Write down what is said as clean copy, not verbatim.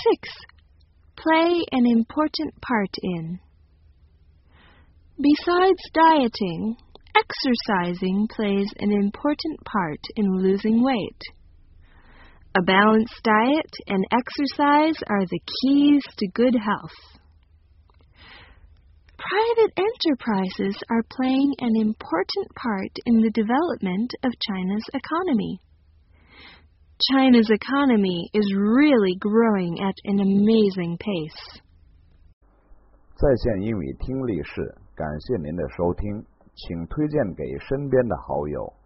6. Play an important part in. Besides dieting, exercising plays an important part in losing weight. A balanced diet and exercise are the keys to good health. Private enterprises are playing an important part in the development of China's economy. China's economy is really growing at an amazing pace. 在线英语听力室，感谢您的收听，请推荐给身边的好友。